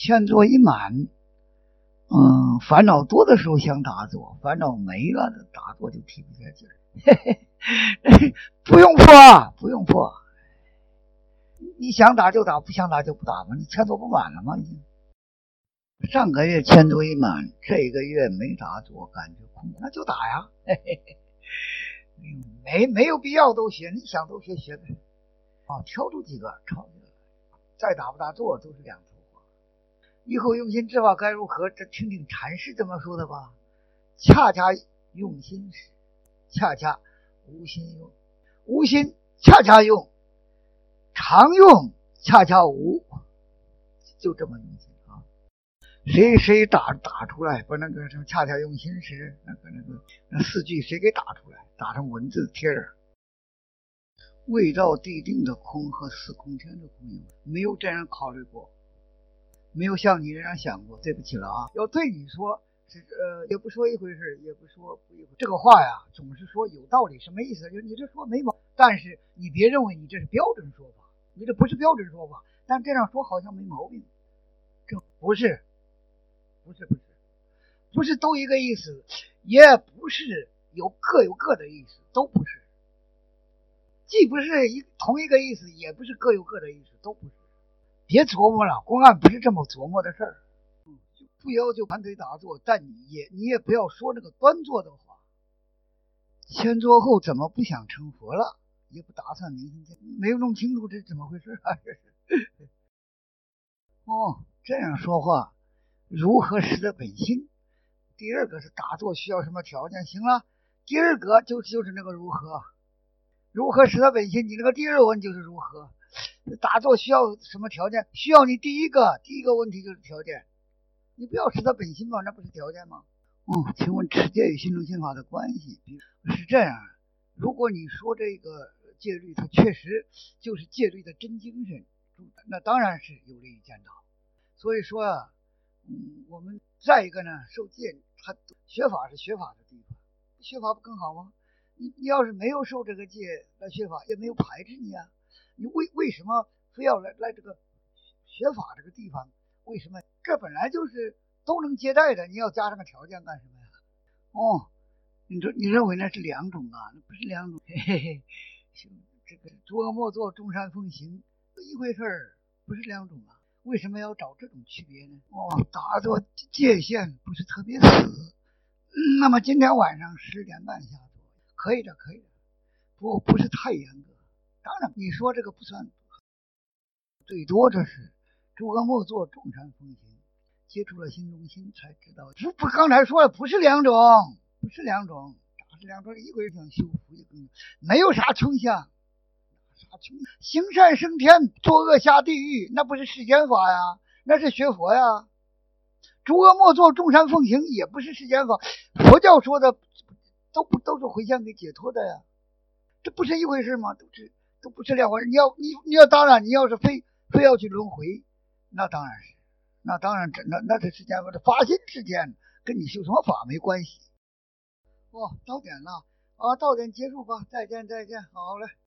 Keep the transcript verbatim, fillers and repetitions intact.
千坐一满，嗯，烦恼多的时候想打坐，烦恼没了，打坐就提不下劲儿。不用破，不用破，你想打就打，不想打就不打嘛。你千坐不满了吗？已经。上个月千坐一满，这个月没打坐，感觉空，那就打呀。嘿嘿嘿，没没有必要都学，你想都学学呗。啊，挑出几个，挑出几个，再打不打坐都是两头话。以后用心之法该如何？这听听禅师这么说的吧。恰恰用心时，恰恰无心用；无心恰恰用，常用恰恰无，就这么用心啊。谁谁打打出来，把那个什么恰恰用心时，那个那个那四句谁给打出来，打成文字贴着。未到地定的空和四空天的空，没有这样考虑过，没有像你这样想过。对不起了啊，要对你说是呃，也不说一回事，也不说不一回事。这个话呀，总是说有道理，什么意思？就是你这说没毛病，但是你别认为你这是标准说法，你这不是标准说法，但这样说好像没毛病。这不是，不是，不是，不是都一个意思，也不是有各有各的意思，都不是。既不是一同一个意思，也不是各有各的意思，都不是。别琢磨了，公案不是这么琢磨的事儿。嗯，不要求盘腿打坐，但你也你也不要说那个端坐的话。千坐后怎么不想成佛了？也不打算明心见，没有弄清楚这是怎么回事啊？这是。哦，这样说话，如何识得本心？第二个是打坐需要什么条件？行了，第二个就就是那个如何。如何识得本心？你那个第二个问就是如何打坐需要什么条件？需要你第一个第一个问题就是条件。你不要识得本心吗？那不是条件吗？哦，请问持戒与心中心法的关系是这样。如果你说这个戒律它确实就是戒律的真精神，那当然是有利于见道。所以说啊，嗯，我们再一个呢，受戒它学法是学法的地方，学法不更好吗？你你要是没有受这个戒来学法，也没有排斥你啊，你为为什么非要来来这个学法这个地方？为什么？这本来就是都能接待的，你要加上个条件干什么呀？哦，你说你认为那是两种啊？那不是两种，嘿嘿嘿，这个诸恶莫作，众善奉行，一回事儿，不是两种啊？为什么要找这种区别呢？哦，打坐界限不是特别死。嗯，那么今天晚上十点半下坐，可以的，可以的，不过不是太严格。当然，你说这个不算，最多这是诸恶莫作，众善奉行，接触了心中心才知道。不不，刚才说了，不是两种，不是两种，打是两种，一个想修福，一个没有啥穷相，啥穷行善升天，作恶下地狱，那不是世间法呀，那是学佛呀。诸恶莫作，众善奉行，也不是世间法。佛教说的都不都是回向给解脱的呀，这不是一回事吗？都是都不是两回事。你要你你要当然，你要是非非要去轮回，那当然是，那当然那那是世间法，这发心之间跟你修什么法没关系。哦，到点了啊，到点结束吧，再见再见，好嘞。